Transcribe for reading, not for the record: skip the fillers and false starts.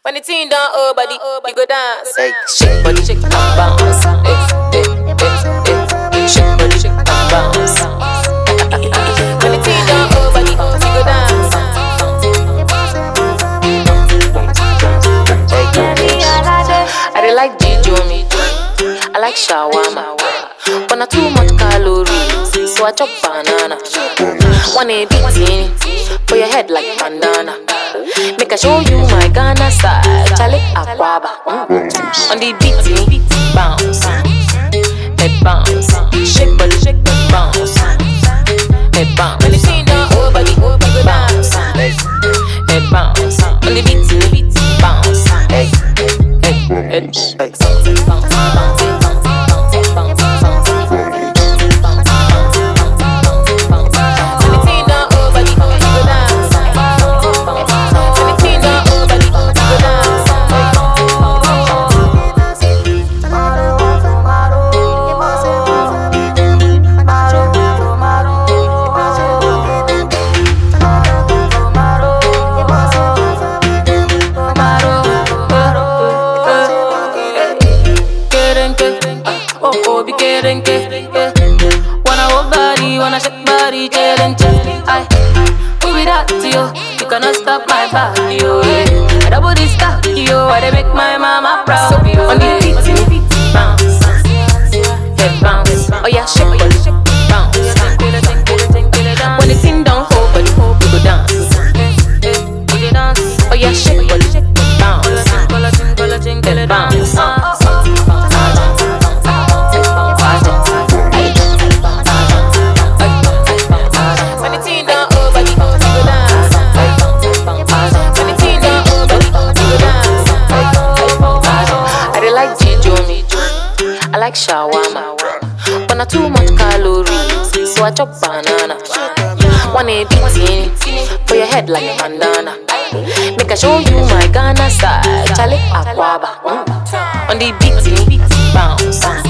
When the team down, oh body, you go dance. Hey, shake body, shake and bounce. Shake body, shake and bounce. When the team down, oh body, you go dance. I dey like Jijomi, I like shawarma, but not too much calories, so I chop banana. One a beating for your head like bandana. Make I show you my Ghana style, Charlie Aquaba. On the beating, bounce, head bounce, shake body, shake bounce, head bounce. When the scene down, oh body, bounce, head bounce. On the beating, bounce, head wanna hold body, wanna shake body, who be that to you? You cannot stop my body, yo. I double this stuff, yo. I dey make my mama proud of you. On the beat, bounce, head bounce. Oh yeah, shake body, bounce. When the thing down, hold body, you go dance. Oh yeah, shake body, bounce, head bounce. I like shawarma, but not too much calories, so I chop banana. One a beating for your head like a bandana. Make I show you my Ghana style, Charlie Aquaba. On the beating, bounce.